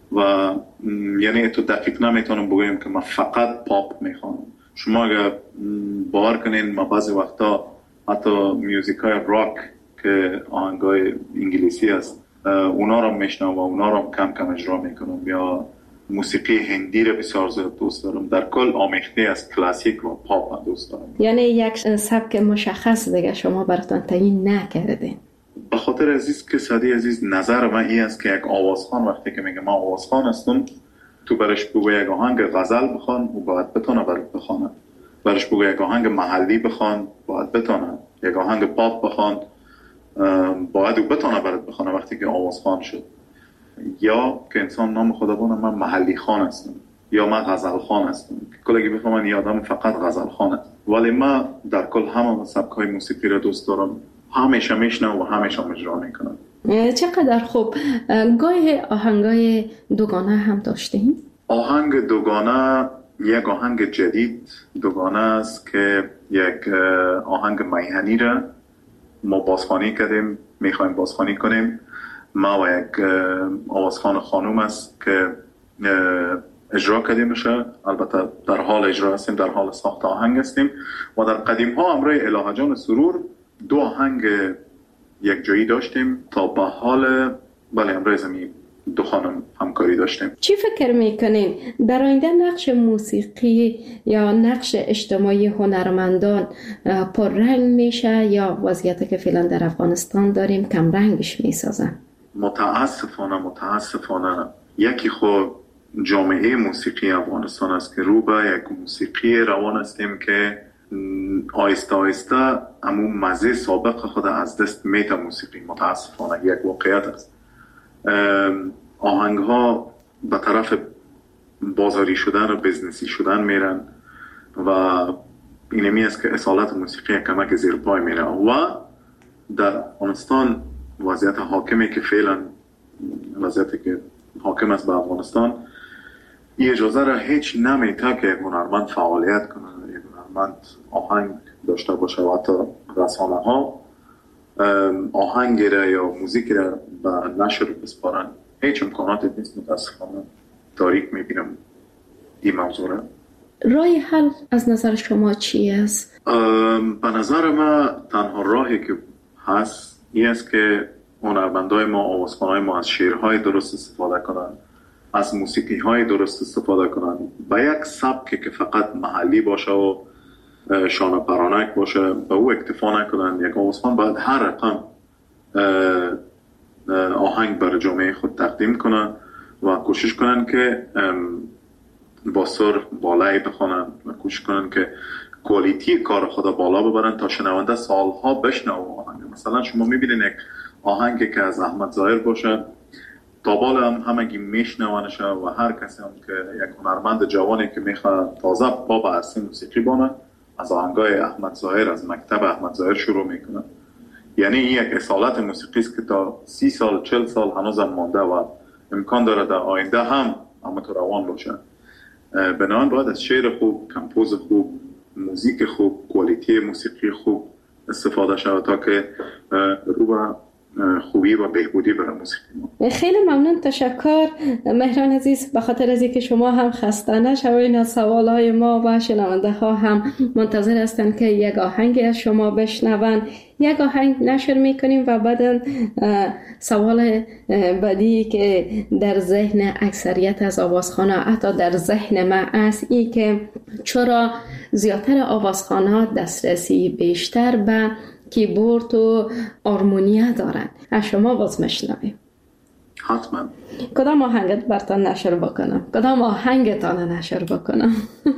و یعنی تو دقیق نمیتونم بگویم که من فقط پاپ میخوانم. شما اگر باور کنین ما بعضی وقتا حتی میوزیک های راک که آهنگای انگلیسی است اونا رو میشنم و اونا رو کم کم اجرا میکنم، یا موسیقی هندی رو بسیار زیاد دوست دارم. در کل آمیخته از کلاسیک و پاپ دوست دارم. یعنی یک سبک مشخص دیگه شما براتون تعیین نکردین؟ به خاطر عزیز که صدی عزیز نظر من این است که یک آوازخوان وقتی که میگه من آوازخوان هستم، تو برش بگو یک آهنگ غزل بخوان و باید بتونه برات بخونه، برش بگو یک آهنگ محلی بخوان باید بتونه، یک آهنگ پاپ بخوان باید بتونه برات بخونه وقتی که آوازخوان شد. یا که انسان نام خداوند من محلی خان هستم یا من غزل خان هستم، کلگی بفهمن یه آدم فقط غزل خان است. ولی من در کل همه سبک‌های موسیقی را دوست دارم، همیشه میشنم و همیشه اجرا میکنم. چقدر خوب. گاهی آهنگای دوگانه هم داشتین؟ آهنگ دوگانه یک آهنگ جدید دوگانه است که یک آهنگ میهنی را ما بازخوانی کردیم، میخوایم بازخوانی کنیم. ما و یک آوازخوان خانوم است که اجرا کردیم بشه، البته در حال اجرا هستیم، در حال ساخت آهنگ هستیم. و در قدیم ها امروی الهه جان سرور دو آهنگ یک جایی داشتیم تا به حال بله امروی زمین دو خانم همکاری داشتیم. چی فکر میکنین در آینده نقش موسیقی یا نقش اجتماعی هنرمندان پررنگ میشه یا وضعیتی که فعلا در افغانستان داریم کم رنگش میسازن؟ متاسفانه یکی خود جامعه موسیقی افغانستان است که رو به یک موسیقی روان هستیم که آیسته آیسته امون مزه سابق خود از دست میته. موسیقی متاسفانه یک واقعیت است. آهنگ ها به طرف بازاری شدن و بزنسی شدن میرن و اینمی است که اصالت موسیقی کمک زیر پای میره. و در افغانستان وضعیت حاکمی که فعلا وضعیتی که حاکم است به افغانستان این اجازه را هیچ نمیده که هنرمند فعالیت کنه، هنرمند آهنگ داشته باشه و حتی رسانه ها آهنگ را یا موزیک را به نشر بسپارن. هیچ امکاناتی نیست. متاسفانه تاریک میبینم این موضوع را. راه حل از نظر شما چی است؟ به نظر من تنها راهی که هست این است که هنرمندای ما، آوازخوانای ما از شعرهای درست استفاده کنن، از موسیقی‌های درست استفاده کنن، به یک سبکی که فقط محلی باشه و شانه پرانک باشه به او اکتفا نکنن. یک آوازخوان باید هر رقم آهنگ بر جامعه خود تقدیم کنن و کوشش کنن که با سر بالایی بخونن و کوشش کنن که کوالیتی کار خود بالا ببرن تا شنونده سالها بشنوه آهنگ. مثلا شما میبینین یک آهنگی که از احمد ظاهر باشه تا بالا هم همگی میشنوانشه و هر کسی هم که یک هنرمند جوانی که میخواد تازه پا به عرصه موسیقی بانه از آهنگای احمد ظاهر، از مکتب احمد ظاهر شروع میکنه. یعنی این یک اصالت موسیقی است که تا 30 سال 40 سال هنوز هم مانده و امکان داره در آینده هم تو روان باشه. بنابراین باید از شعر خوب، کمپوز خوب، موزیک خوب، کوالیتی موسیقی خوب استفاده شود تا که رو به خوبی و بهبودی برای موسیقی ما. خیلی ممنون، تشکر مهران عزیز، به خاطر از اینکه شما هم خسته نشوید. سوالای ما و شنونده ها هم منتظر هستند که یک آهنگ از شما بشنون. یک آهنگ نشر میکنیم و بعد سوال بعدی که در ذهن اکثریت از آوازخوان‌ها، حتی در ذهن من است، این که چرا زیادتر آوازخوان‌ها دسترسی بیشتر به کیبورد و آرمونیا دارن؟ از شما باز میشنویم. حتما. کدام آهنگت براتون نشر بکنم؟ کدام آهنگتان نشر بکنم؟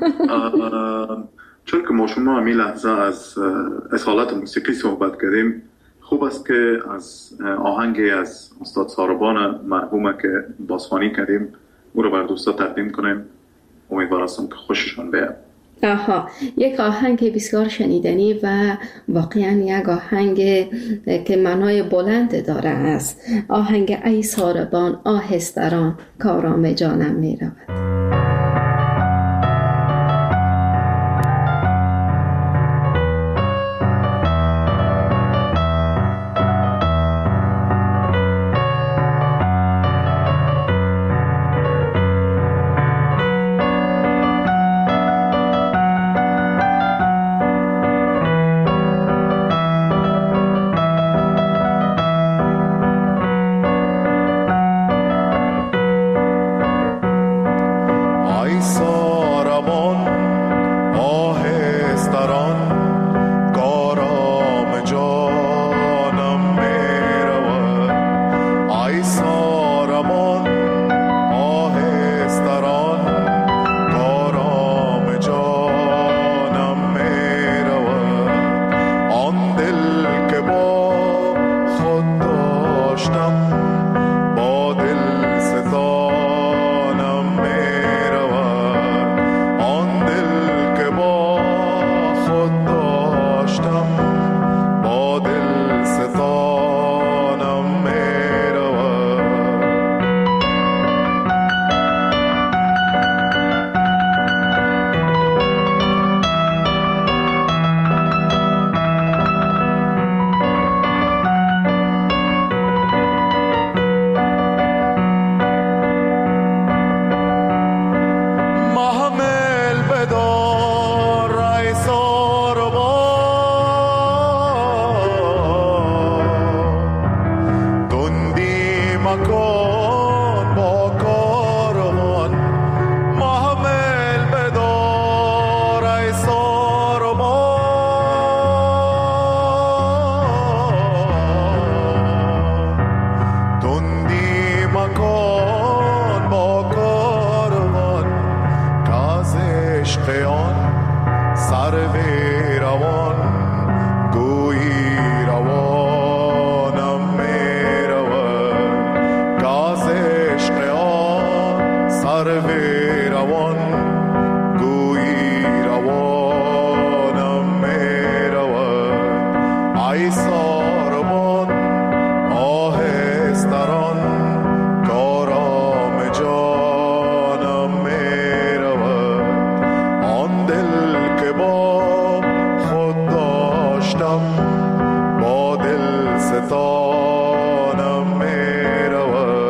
چون که ما شما همین لحظه از اصالت موسیقی صحبت کردیم، خوب است که از آهنگی از استاد ساربان مرحومه که بازخوانی کردیم او رو بر دوستا تقدیم کنیم. امیدوارم که خوششون بیاد. یک آهنگ بسیار شنیدنی و واقعا یک آهنگ که معنای بلند داره است. آهنگ ای ساربان آهستران کارام جانم می رود. عشقیان سر وی روان گویی روانم می رود گاز عشقیان سر وی روان گویی روانم می رود ای ساربان آهستران کارام جانم می رود آن دل که با خود داشتم با دل ستانم می رود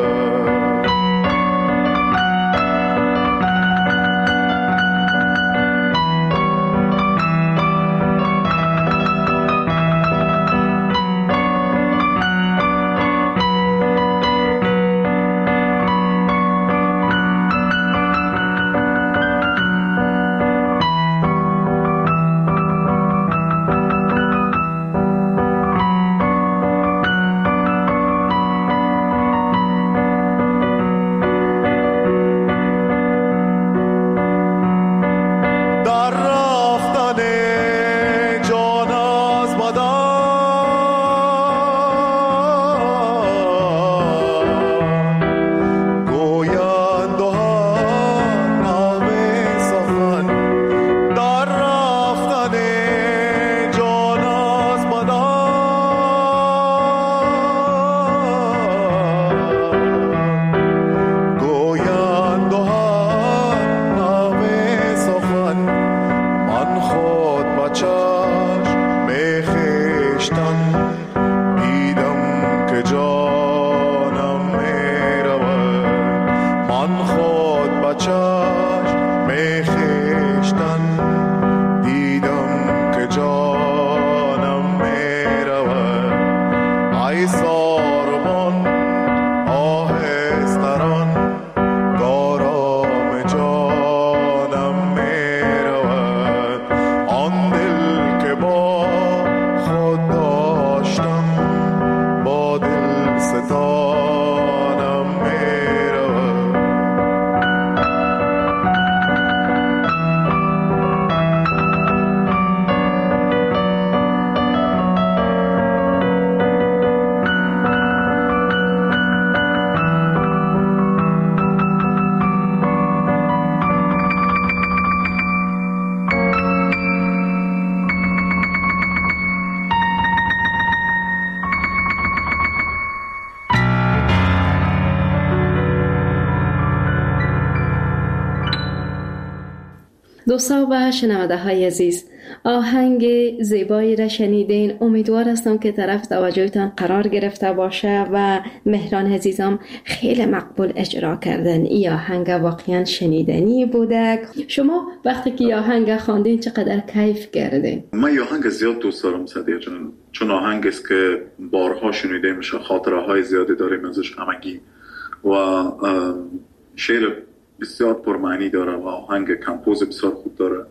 در رفتن جان از بدن گویند و هر نغمه سخن در رفتن جان از بدن گویند و هر نغمه سخن من خود با چشم می خویشتن دیدم که جانم می رود من خود با چشم می خویشتن دیدم که جانم می رود ای ساربان آهستران کارام جانم می رود آن دل که با خود داشتم با دل ستانم می رود دوستان و شنونده های عزیز، آهنگ زیبایی را شنیدین. امیدوار هستم که طرف توجهتان قرار گرفته باشه و مهران عزیزم خیلی مقبول اجرا کردن. این آهنگ واقعا شنیدنی بوده. شما وقتی که آهنگ خواندین چقدر کیف کردین؟ من آهنگ زیاد دوست دارم صدیق جان، چون آهنگ است که بارها شنیده میشه، خاطره های زیادی داریم ازش همگی و شعر بسیار پرمعنی داره و آهنگ کمپوز بسیار خوب داره.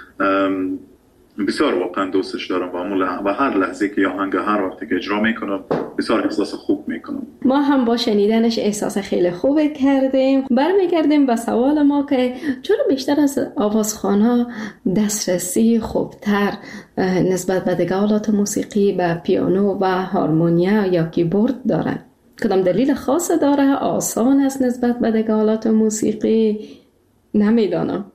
بسیار واقعا دوستش دارم و هر لحظه که آهنگ هر وقتی که اجرا میکنم بسیار احساس خوب میکنم. ما هم با شنیدنش احساس خیلی خوب کردیم. برمیگردیم به سوال ما که چرا بیشتر از آوازخوان‌ها دسترسی خوبتر نسبت به دیگه آلات موسیقی به پیانو و هارمونیا یا کیبورد داره؟ کدام دلیل خاص داره؟ آسان است نسبت به دیگه آلات موسیقی؟ نمیدانم.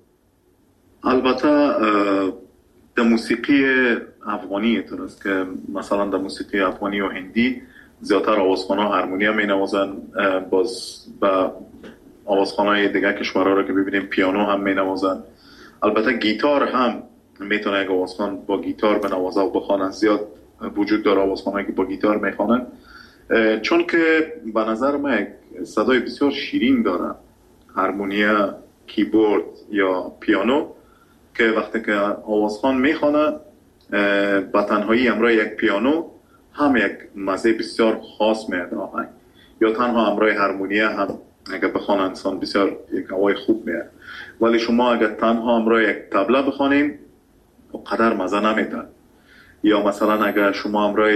البته در موسیقی افغانی اینطور است که مثلا در موسیقی افغانی و هندی زیادتر آوازخوان‌ها هارمونیا می نوازن، باز با آوازخوان‌های دیگه کشورها رو که ببینیم پیانو هم می نوازن. البته گیتار هم میتونه یک آوازخوان با گیتار بنوازه و بخوانه. زیاد وجود داره آوازخوان‌هایی که با گیتار میخوانن، چون که به نظر من صدای بسیار شیرین داره هارمونیا، کیبورد یا پیانو، که وقتی که آوازخوان میخوانه با تنهایی همراه یک پیانو هم یک مزه بسیار خاص میاد آهنگ، یا تنها همراه هارمونیا هم اگر بخوانه انسان بسیار یک هوای خوب میاد. ولی شما اگر تنها همراه یک طبله بخوانین قدر مزه نمیده، یا مثلا اگر شما همراه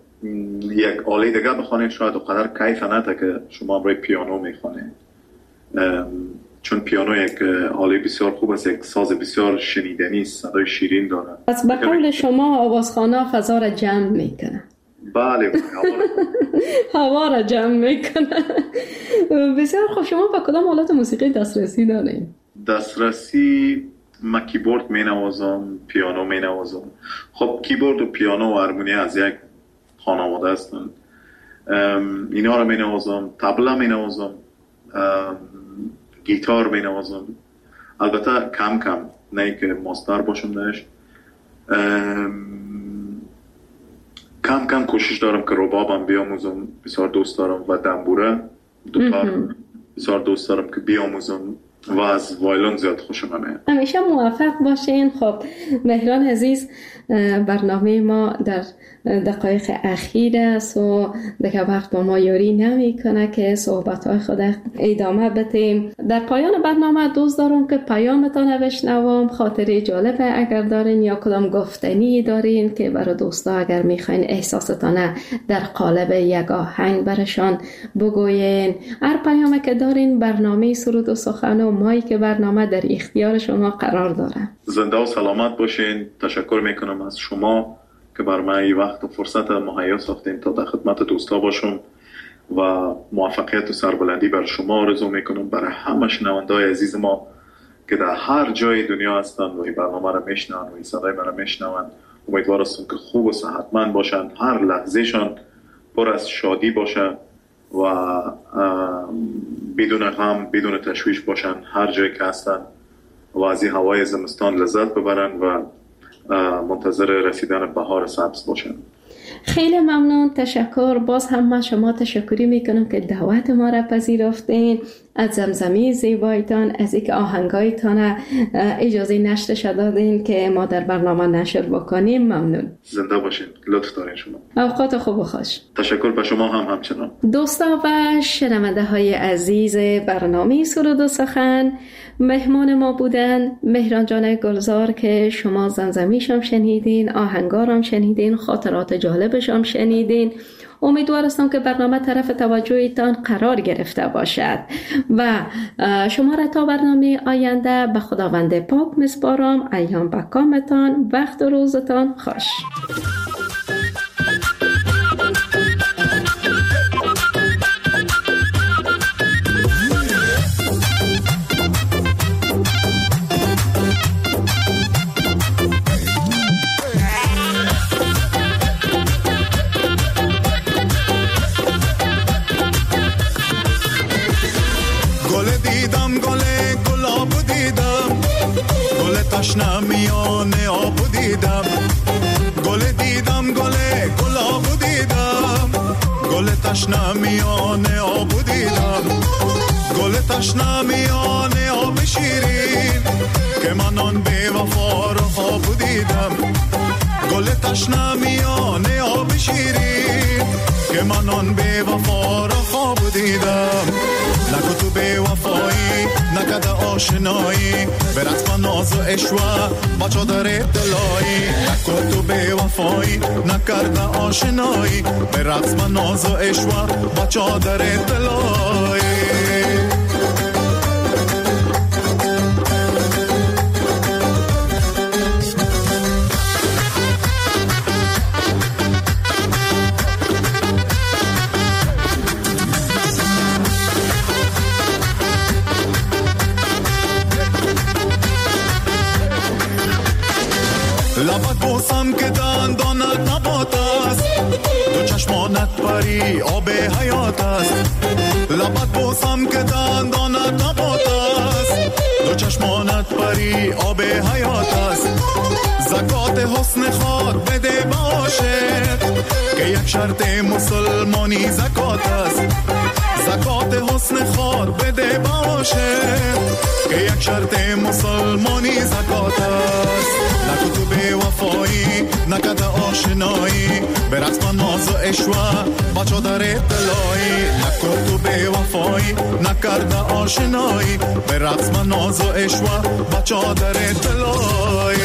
یک آله دیگه بخوانین شاید قدر کیف نده که شما همراه پیانو میخوانین. چون پیانو یک آله بسیار خوب است، یک ساز بسیار شنیدنی است، صدای شیرین داره. پس به قول شما آوازخانه فضا را جمع میکنه. بله هوا را جمع میکنه. بسیار خوب. شما با کدام آلات موسیقی دسترسی دارین؟ دسترسی من کیبورد می نوازم، پیانو می نوازم. خب کیبورد و پیانو و هارمونی از یک خانواده هستن. اینا رو می نوازم، طبله می نوازم، گیتار می نوازم. البته کم کم، نه که ماستر باشم درش. کم کم کوشش دارم که ربابم بیاموزم، بسیار دوست دارم، و دنبوره دوتار بسیار دوست دارم که بیاموزم، و از وایلون زیاد خوشم میاد. همیشه موفق باشین. خب مهران عزیز، برنامه ما در دقایق اخیر است و دیگه وقت با ما یاری نمیکنه که صحبت‌های خود ادامه بدیم. در پایان برنامه دوست دارم که پیامتان بشنوم، خاطره جالب اگر دارین یا کدام گفتنی دارین که برای دوستا اگر میخواین احساستان در قالب یک آهنگ برشان بگوین. هر پیامی که دارین برنامه سرود و سخن و مایی که برنامه در اختیار شما قرار داره. زنده و سلامت باشین. تشکر میکنم از شما که بر من این وقت و فرصت مهیا ساختین تا در خدمت دوستا باشم، و موفقیت و سربلندی بر شما آرزو میکنم، برای همه شنونده‌های عزیز ما که در هر جای دنیا هستن و این برنامه را میشنون و این صدای من را میشنون. امیدوار هستم که خوب و صحتمند باشن، هر لحظهشان پر از شادی باشه و بدون غم، بدون تشویش باشن هر جایی که هستن، و از این هوای زمستان لذت ببرن و منتظر رسیدن بهار سبز باشن. خیلی ممنون، تشکر. باز هم من شما تشکری میکنم که دعوت ما را پذیرفتین، از زمزمه زیبایتان، از اینکه آهنگایتان اجازه نشرش دادین که ما در برنامه نشر بکنیم. ممنون. زنده باشین. لطف دارین شما. اوقات خوب و خوش. تشکر به شما هم همچنان. دوستا و شنونده های عزیز برنامه سرود و سخن، مهمان ما بودن مهران جان گلزار که شما زمزمیشم شنیدین، آهنگارم شنیدین، خاطرات جالبشم شنیدین. امیدوار هستم که برنامه طرف توجهتان قرار گرفته باشد و شما را تا برنامه آینده به خداوند پاک میسپارم. ایام به کامتان، وقت و روزتان خوش. میان آب دیدم، گل دیدم، گلاب دیدم، گل تشنه میان آب دیدم، گل تشنه میان آب شیرین که من آن بی وفا را خواب دیدم، گل تشنه میان آب شیرین که من آن بی وفا را خواب دیدم. نگو تو بی وفایی، نکده آشنایی، به رسم ناز و عشوه با چادر دلایی. نگو تو بی وفایی، نکرده آشنایی، به رسم ناز و عشوه با چادر دلایی. لبت بوسم که دندانت نبات است، دو چشمانت پری آب حیات است. لبت بوسم که دندانت نبات است، دو چشمانت پری آب حیات است. زکات حسن خود بده باشد که یک شرط مسلمانی زکات است. زکات حسن خود بده باشد که یک شرط مسلمانی زکات است. نکو تو بی وفایی، نکده آشنایی، به رسم ناز و عشوه با چادر دلایی. نکو تو بی وفایی، نکرده آشنایی، به رسم ناز و عشوه با چادر دلایی.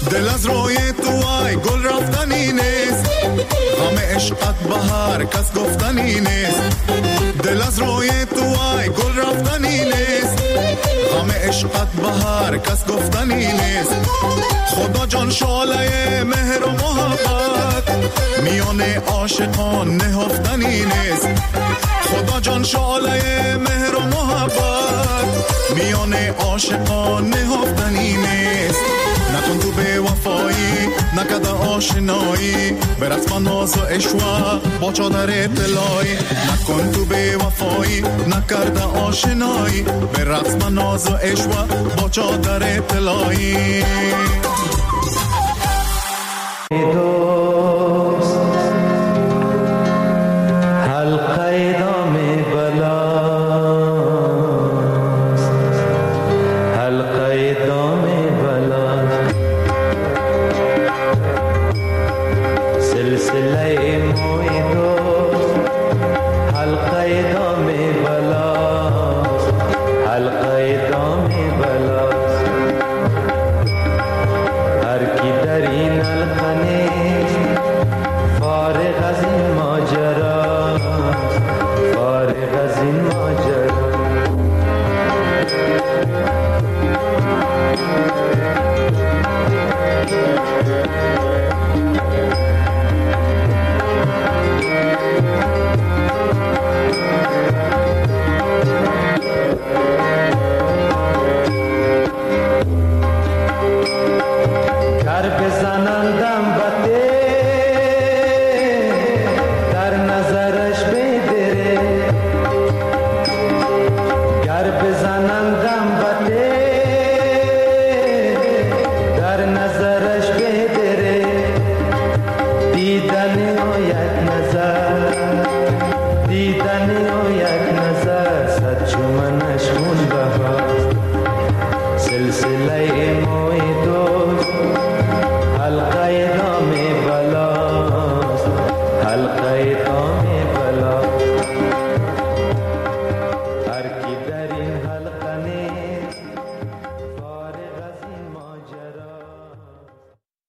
دل از روی تو ای گل رفتنی نیست، غم عشقت بهار کس گفتنی نیست. دل از روی تو ای گل رفتنی نیست، غم عشقت بهار کس گفتنی نیست. خدا جان شعله مهر و محبت میان عاشقان نهفتنی نیست. خدا جان شعله مهر و محبت میان عاشقان نهفتنی نیست. نکن تو به وفایی نکد آشنایی، به رسم ناز و عشوا با چادر طلایی. نکن تو به وفایی نکرد آشنایی، به رسم ناز و عشوا با چادر طلایی.